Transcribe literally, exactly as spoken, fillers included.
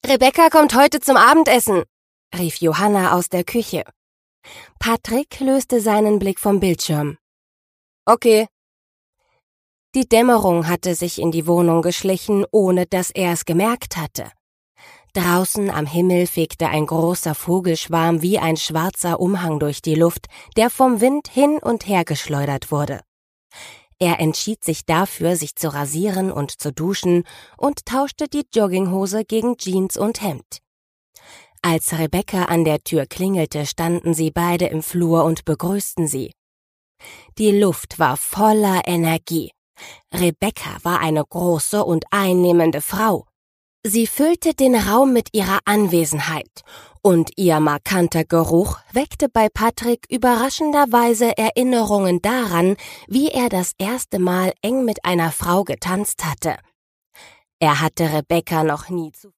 Rebecca kommt heute zum Abendessen, rief Johanna aus der Küche. Patrick löste seinen Blick vom Bildschirm. Okay. Die Dämmerung hatte sich in die Wohnung geschlichen, ohne dass er es gemerkt hatte. Draußen am Himmel fegte ein großer Vogelschwarm wie ein schwarzer Umhang durch die Luft, der vom Wind hin und her geschleudert wurde. Er entschied sich dafür, sich zu rasieren und zu duschen und tauschte die Jogginghose gegen Jeans und Hemd. Als Rebecca an der Tür klingelte, standen sie beide im Flur und begrüßten sie. Die Luft war voller Energie. Rebecca war eine große und einnehmende Frau. Sie füllte den Raum mit ihrer Anwesenheit, und ihr markanter Geruch weckte bei Patrick überraschenderweise Erinnerungen daran, wie er das erste Mal eng mit einer Frau getanzt hatte. Er hatte Rebecca noch nie zuvor